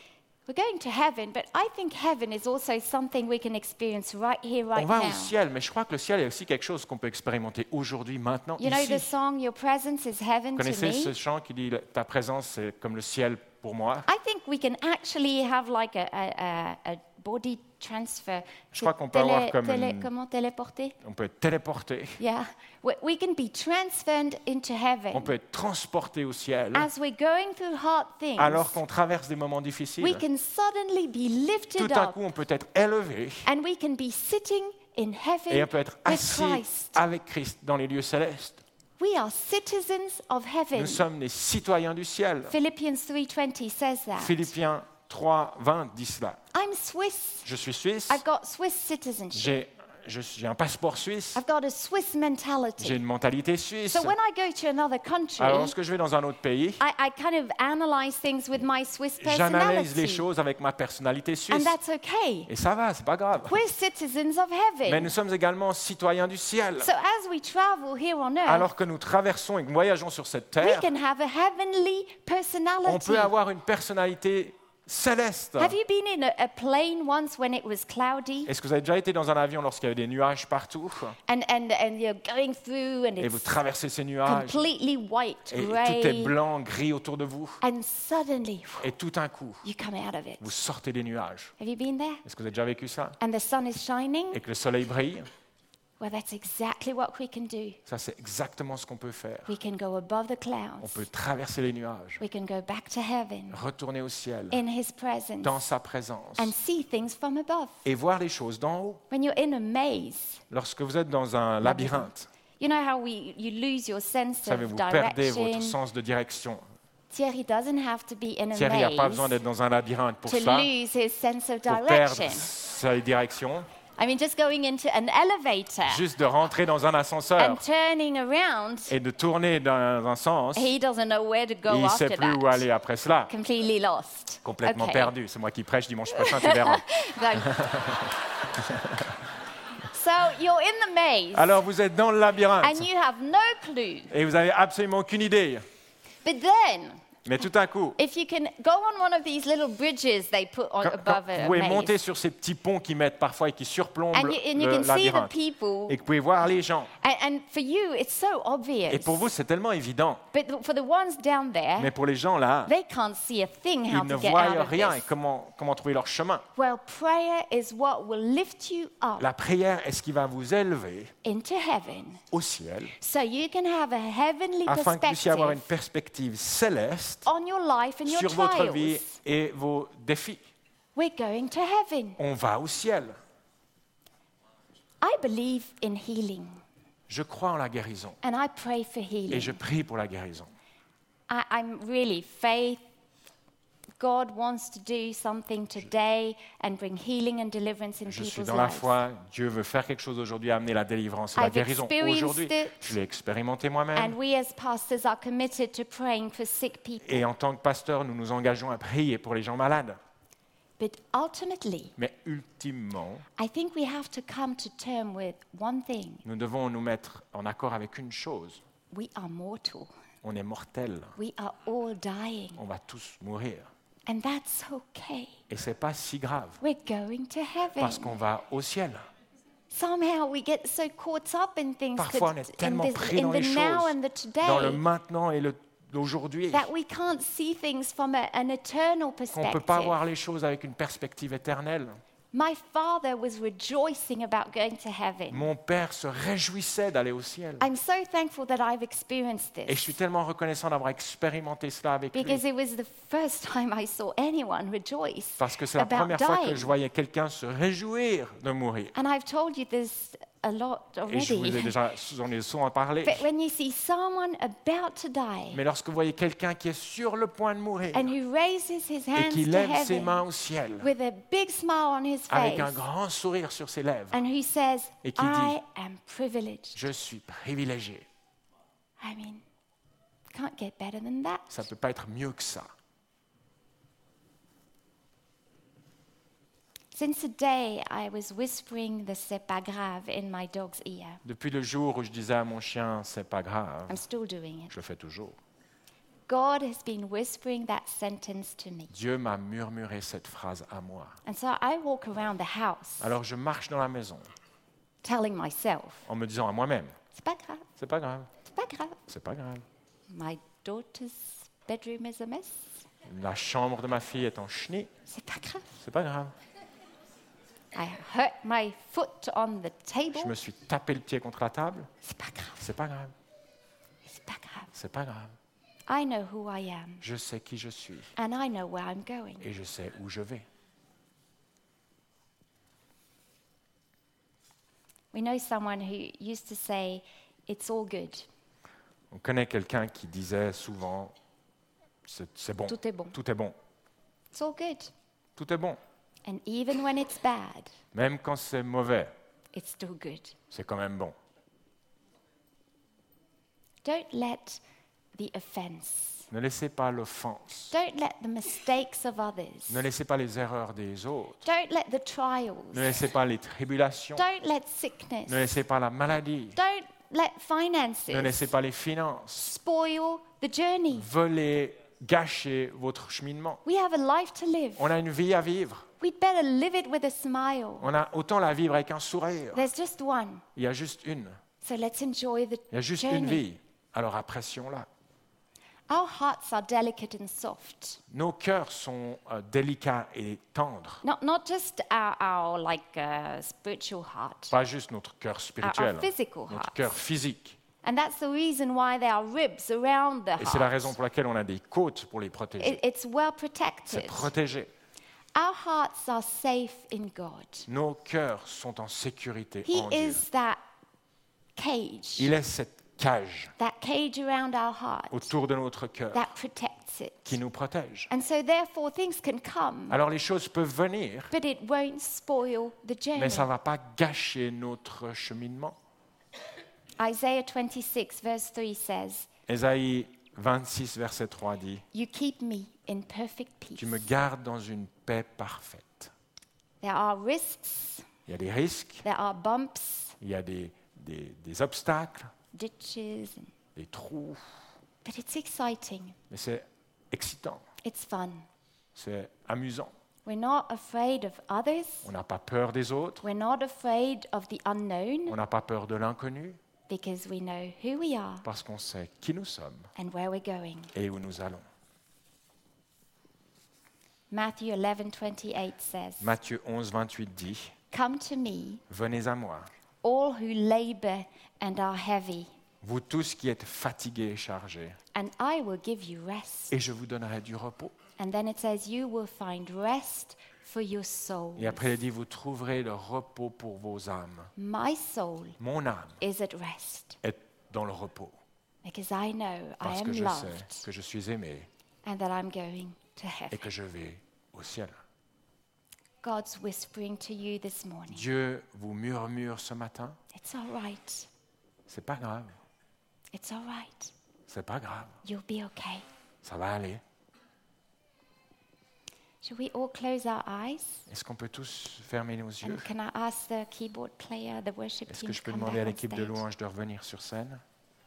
We're going to heaven, but I think heaven is also something we can experience right here, right On va now. au ciel, mais je crois que le ciel est aussi quelque chose qu'on peut expérimenter aujourd'hui, maintenant, You know ici. the song, Your presence is heaven Vous to connaissez ce me? chant qui dit « Ta présence, c'est comme le ciel pour moi I think we can actually have like a, a, a, a body transfer. Je crois qu'on peut avoir comme télé, une- Comment téléporter? » On peut être téléporté, Yeah. We, we can be transferred into heaven. on peut être transporté au ciel. As we're going through hard things, Alors qu'on traverse des moments we difficiles, can suddenly be lifted tout à up coup, on peut être élevé and we can be sitting in et heaven on peut être with assis Christ. avec Christ dans les lieux célestes. We are citizens of heaven. Nous sommes des citoyens du ciel. Philippians three twenty says that. Philippiens trois, vingt dit cela. I'm Swiss. Je suis suisse, I've got Swiss citizenship. j'ai je suis- j'ai un passeport suisse, I've got a Swiss j'ai mentality. une mentalité suisse. So when I go to another country, Alors lorsque je vais dans un autre pays, I, I kind of analyze things with my Swiss j'analyse les personality. choses avec ma personnalité And suisse. that's okay. Et ça va, c'est pas grave. We're citizens of Mais heaven. nous sommes également citoyens du ciel. So as we travel here on earth, Alors que nous traversons et que nous voyageons sur cette we terre, can have a heavenly on personality. peut avoir une personnalité céleste. Have you been in a, a plane once when it was cloudy Est-ce que vous avez déjà été dans un avion lorsqu'il y avait des nuages partout and, and, and you're going through and et vous it's traversez ces nuages completely white, et tout grey, est blanc, gris autour de vous and suddenly et tout d'un coup, you come out of it. vous sortez des nuages. Have you been there? Est-ce que vous avez déjà vécu ça? And the sun is shining? Et que le soleil brille? Well, that's exactly what we can do. Ça, c'est exactement ce qu'on peut faire. We can go above the On clouds. peut traverser les nuages, We can go back to heaven retourner au ciel, in His presence dans sa présence and see things from above. et voir les choses d'en haut. When you're in a maze, Lorsque vous êtes dans un labyrinthe, you know how we you lose your sense vous savez, of vous perdez votre direction. sens de direction. Thierry doesn't have to be in a Thierry n'a pas besoin maze d'être dans un labyrinthe pour to ça, lose his sense of pour perdre direction. sa direction. I mean, just going into an elevator Juste de rentrer dans un ascenseur and turning around, et de tourner dans un sens, he doesn't know where to go il ne after sait plus où that. aller après cela. Completely lost. Complètement Okay. perdu. C'est moi qui prêche dimanche prochain, tu verras. So you're in the maze Alors vous êtes dans le labyrinthe and you have no clue. et vous n'avez absolument aucune idée. But then, Mais tout à coup, if you can go on one of these little bridges they put on quand, quand above vous a pouvez maze, monter sur ces petits ponts qui mettent parfois et qui surplombent and you, and you le can see the labyrinthe people, et que vous pouvez voir les gens. and, and for you it's so obvious. Et pour vous, c'est tellement évident. But th- for the ones down there, Mais pour les gens là, they can't see a thing how ils ne to get voient out of rien et this. comment, comment trouver leur chemin. Well, prayer is what will lift you up La prière est ce qui va vous élever into heaven, au ciel so you can have a heavenly afin que vous puissiez avoir une perspective perspective céleste on your life and your sur votre vie trials. et vos défis. We're going to heaven. On va au ciel. I believe in healing, Je crois en la guérison and I pray for et healing. je prie pour la guérison. I, I'm really faith. God wants to do something today and bring healing and deliverance in Je suis people's dans la lives. foi. Dieu veut faire quelque chose aujourd'hui, amener la délivrance et la I've guérison experienced aujourd'hui. it. Je l'ai expérimenté And moi-même. we as pastors are committed to praying for sick people. Et en tant que pasteur, nous nous engageons à prier pour les gens malades. But ultimately, Mais ultimement, I think we have to come to terms with one thing. nous devons nous mettre en accord avec une chose. We are mortal. On est mortels. We are all dying. On va tous mourir. And that's okay. Et c'est pas si grave. We're going to heaven. Parce qu'on va au ciel. Somehow we get so caught up in things Parfois, on that, est in, tellement this, pris in dans the les now choses, and the dans le today, maintenant et le- l'aujourd'hui, that we can't see things from a, an eternal qu'on ne peut pas perspective. voir les choses avec une perspective éternelle. My father was rejoicing about going to heaven. Mon père se réjouissait d'aller au ciel. I'm so thankful that I've experienced Et je suis this tellement reconnaissant d'avoir expérimenté cela avec lui. because it was the first time I saw anyone rejoice Parce que c'est la about première fois que dying. je voyais quelqu'un se réjouir de mourir. And I've told you this a lot Et je vous ai already. déjà, j'en ai souvent parlé. But when you see someone about to die Mais lorsque vous voyez quelqu'un qui est sur le point de mourir and who raises his et hands qui to lève ses heaven mains au ciel with a big smile on his avec un face grand sourire sur ses lèvres, and who says, Et qui dit, I am privileged. je suis privilégié. I mean, can't get better than that. Ça ne peut pas être mieux que ça. Since the day I was whispering the c'est pas grave in my dog's ear, Depuis le jour où je disais à mon chien, c'est pas grave, I'm still doing it. je le fais toujours. God has been whispering that sentence to me. Dieu m'a murmuré cette phrase à moi. And so I walk around the house Alors je marche dans la maison telling myself, en me disant à moi-même, c'est pas grave, c'est pas grave, c'est pas grave. c'est pas grave. My daughter's bedroom is a mess. La chambre de ma fille est en chenille, C'est pas grave. c'est pas grave. I hurt my foot on the table. Je me suis tapé le pied contre la table, C'est pas grave. c'est pas grave, C'est pas grave. c'est pas grave. I know who I am Je sais qui je suis and I know where I'm going. et je sais où je vais. We know someone who used to say, it's all good. On connaît quelqu'un qui disait souvent, c'est, c'est bon, Tout est bon. tout est bon, It's all good. tout est bon. And even when it's bad, Même quand c'est mauvais, it's still good. c'est quand même bon. Don't let the offense, Ne laissez pas l'offense, don't let the mistakes of others, ne laissez pas les erreurs des autres, don't let the trials, ne laissez pas les tribulations, don't let sickness, ne laissez pas la maladie, don't let ne laissez finances pas les finances, spoil the journey. voler, gâcher votre cheminement. We have a life to live. On a une vie à vivre. We'd better live it with a smile. On a autant la vivre avec un sourire. There's just one. Il y a juste une. So let's enjoy the Il y a juste journey. une vie. Alors apprécions-la. Our hearts are delicate and soft. Nos cœurs sont euh, délicats et tendres. Not, not just our, our like uh, spiritual heart. Pas juste notre cœur spirituel, Our physical notre hearts. cœur physique. And that's the reason why there are ribs around the Et c'est la heart. raison pour laquelle on a des côtes pour les protéger. It, it's well C'est protected. protégé. Our hearts are safe in God. Nos cœurs sont en sécurité He en Dieu. is that cage, Il est cette cage that cage around our heart autour de notre cœur that protects it. qui nous protège. And so therefore things can come, Alors les choses peuvent venir, but it won't spoil the journey. mais ça ne va pas gâcher notre cheminement. Isaiah twenty-six verse three says, Ésaïe vingt-six, verset trois dit, you keep me in perfect peace. « Tu me gardes dans une paix parfaite. There are risks, » Il y a des risques, there are bumps, il y a des, des, des obstacles, ditches, and- des trous, but it's exciting. mais c'est excitant, It's fun. c'est amusant. We're not afraid of others. On n'a pas peur des autres, We're not afraid of the unknown on n'a pas peur de l'inconnu, because we know who we are parce qu'on sait qui nous sommes and where we're going. et où nous allons. Matthew eleven twenty-eight says, Matthieu onze, vingt-huit dit, come to me, « Venez à moi, all who labor and are heavy, vous tous qui êtes fatigués et chargés, and I will give you rest. et je vous donnerai du repos. And then it says, you will find rest for your soul. Et après il dit, vous trouverez le repos pour vos âmes. My soul Mon âme is at rest est dans le repos, because I know I parce am que je sais loved que je suis aimé and that I'm going to et heaven. que je vais au ciel. God's whispering to you this morning. Dieu vous murmure ce matin, It's all right. c'est pas grave, It's all right. c'est pas grave, You'll be okay. ça va aller. Should we all close our eyes? Est-ce qu'on peut tous fermer nos yeux? And can I ask the keyboard player, the worship Est-ce team que to je peux come demander à back on l'équipe de stage? louange de revenir sur scène?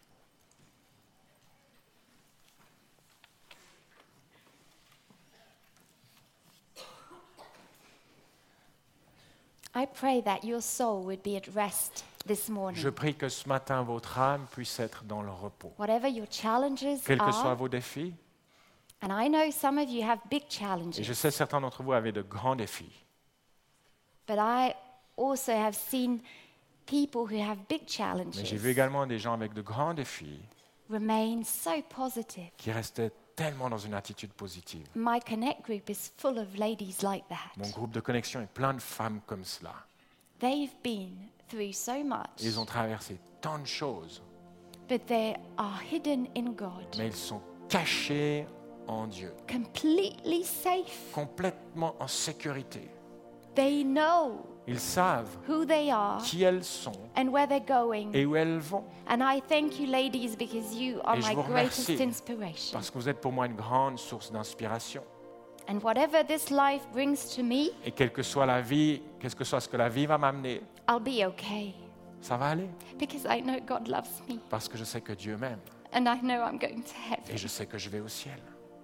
I pray that your soul would be at rest this morning. Je prie que ce matin, votre âme puisse être dans le repos. Whatever your challenges Quels que soient are, vos défis, and I know some of you have big et je challenges, sais certains d'entre vous avaient de grands défis, but I also have seen people who have big mais j'ai challenges vu également des gens avec de grands défis remain so positive. qui restaient tellement dans une attitude positive. My Connect group is full of ladies like Mon that. groupe de connexion est plein de femmes comme cela. They've been through so much, Ils ont traversé tant de choses, but they are hidden in God, mais ils sont cachés en Dieu, completely safe. complètement en sécurité. They know Ils savent who they are qui elles sont and where they're going. et où elles vont, And I thank you, ladies, because you are Et je my vous greatest remercie inspiration. parce que vous êtes pour moi une grande source d'inspiration. And whatever this life brings to me, Et quelle que soit la vie, qu'est-ce que soit ce que la vie va m'amener, I'll be okay ça va aller because I know God loves me parce que je sais que Dieu m'aime and I know I'm going to et heaven. je sais que je vais au ciel.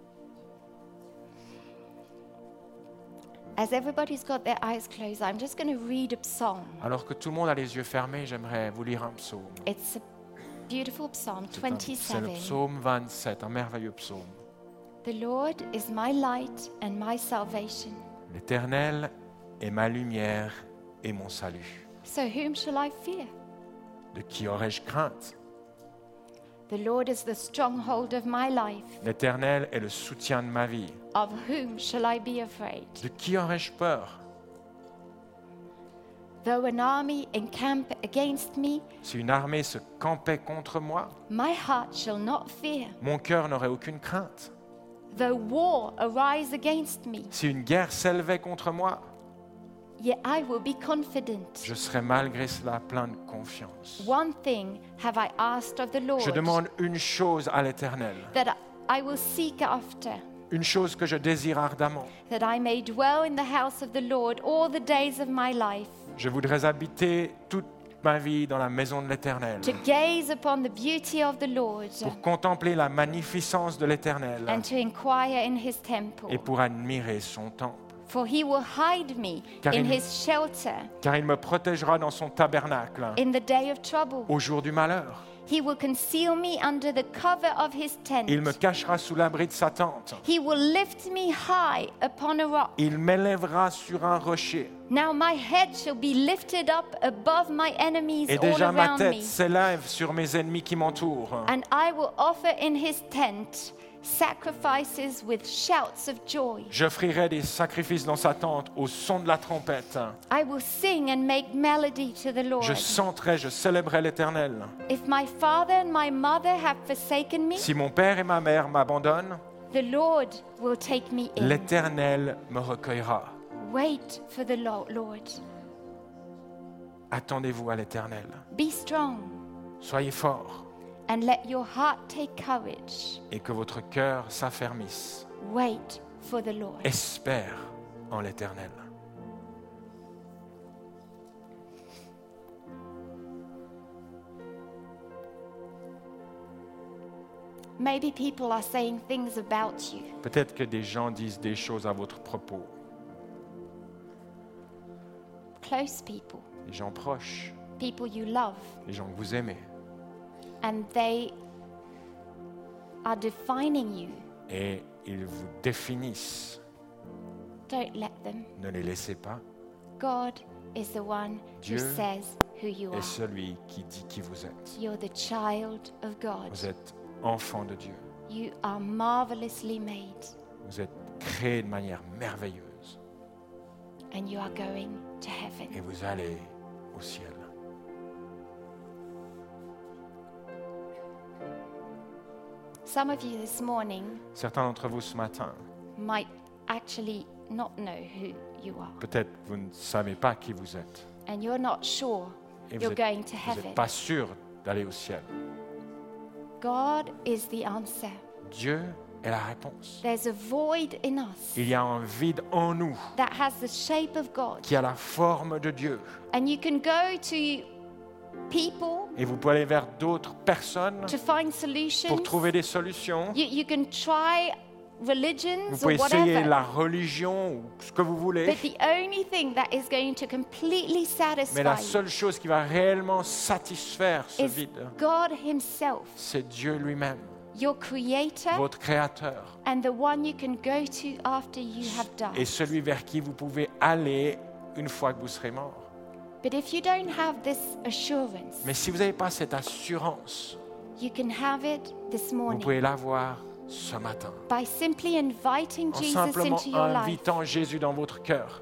As everybody's got their eyes closed, I'm just going to read a psalm. Alors que tout le monde a les yeux fermés, j'aimerais vous lire un psaume. It's a beautiful psalm, C'est un- C'est le twenty-seven. psaume vingt-sept, un merveilleux psaume. The Lord is my light and my salvation. L'Éternel est ma lumière et mon salut. So whom shall I fear? De qui aurais-je crainte? The Lord is the stronghold of my life. L'Éternel est le soutien de ma vie. Of whom shall I be afraid? De qui aurais-je peur? Though an army encamp against me, Si une armée se campait contre moi, my heart shall not fear. mon cœur n'aurait aucune crainte. Though war arise against me, Si une guerre s'élevait contre moi, yet I will be confident. je serais malgré cela plein de confiance. One thing have I asked of the Lord, Je demande une chose à l'Éternel, that I will seek after, une chose que je désire ardemment. that I may dwell in the house of the Lord all the days of my life, Je voudrais habiter toute ma vie dans la maison de l'Éternel, to gaze upon the beauty of the Lord, pour contempler la magnificence de l'Éternel and to inquire in his temple. et pour admirer son temple. For he will hide me Car in il- his shelter Car il me protégera dans son tabernacle in the day of trouble. au jour du malheur. He will conceal me under the cover of his tent. Il me cachera sous l'abri de sa tente. He will lift me high upon a rock. Il m'élèvera sur un rocher. Now my head shall be lifted up above my enemies Et all déjà ma around tête me. s'élève sur mes ennemis qui m'entourent. And I will offer in his tent sacrifices with shouts of joy. J'offrirai des sacrifices dans sa tente au son de la trompette. I will sing and make melody to the Lord. Je chanterai, je célébrerai l'Éternel. If my father and my mother have forsaken me, Si mon père et ma mère m'abandonnent, the Lord will take me in. l'Éternel me recueillera. Wait for the Lo- Lord. Attendez-vous à l'Éternel. Be strong Soyez forts and let your heart take courage. et que votre cœur s'affermisse. Wait for the Lord. Espère en l'Éternel. Maybe people are saying things about you. Peut-être que des gens disent des choses à votre propos, Close people, des gens proches, people you love, des gens que vous aimez, and they are defining you. et ils vous définissent. Don't let them. Ne les laissez pas. God is the one Dieu who says who you est are. celui qui dit qui vous êtes. You're the child of God. Vous êtes enfant de Dieu. You are marvelously made, Vous êtes créé de manière merveilleuse and you are going to heaven. et vous allez au ciel. Some of you this morning Certains d'entre vous ce matin, might actually not know who you are, peut-être vous ne savez pas qui vous êtes and you're not sure et vous you're n'êtes going to vous heaven. êtes pas sûr d'aller au ciel. God is the answer. Dieu est la réponse. There's a void in us Il y a un vide en nous that has the shape of God, qui a la forme de Dieu. and you can go to people Et vous pouvez aller vers d'autres personnes to find solutions. pour trouver des solutions. You, you can try religions Vous or pouvez essayer whatever. la religion ou ce que vous voulez. But the only thing that is going to completely Mais la satisfy you seule chose qui va réellement satisfaire ce is vide, God Himself, c'est Dieu lui-même, your Creator, votre Créateur, and the one you can go to after you have et died. celui vers qui vous pouvez aller une fois que vous serez mort. But if you don't have this assurance, Mais si vous n'avez pas cette assurance, you can have it this vous morning pouvez l'avoir ce matin, by simply inviting en Jesus simplement into your life. invitant Jésus dans votre cœur.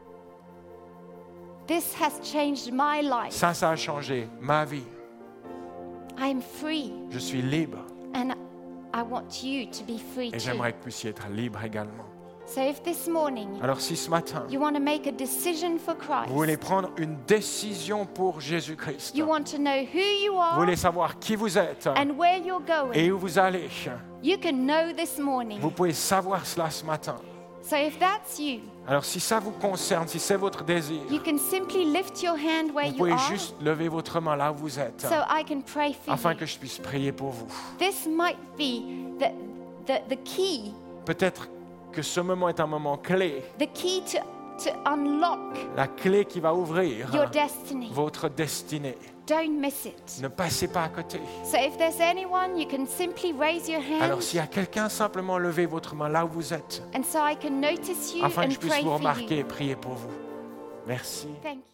This has changed my life. Ça, ça a changé ma vie. I am free, Je suis libre and I want you to be free et too. j'aimerais que vous puissiez être libre également. So if this morning Alors si ce matin, you want to make a decision for Christ, vous voulez prendre une décision pour Jésus-Christ, you want to know who you vous are voulez savoir qui vous êtes and where you're going, et où vous allez, you can know this morning. vous pouvez savoir cela ce matin. So if that's you, Alors si ça vous concerne, si c'est votre désir, you can simply lift your hand where vous you pouvez are juste lever votre main là où vous êtes, so I can pray for afin you. que je puisse prier pour vous. This might be the, the, the key, Peut-être que ce moment est un moment clé, the key to, to unlock la clé qui va ouvrir your destiny. votre destinée. Don't miss it. Ne passez pas à côté. So if there's anyone, you can simply raise your Alors hand s'il y a quelqu'un, simplement levez votre main là où vous êtes, and so I can notice you afin que and je puisse pray vous for remarquer you. et prier pour vous. Merci. Thank you.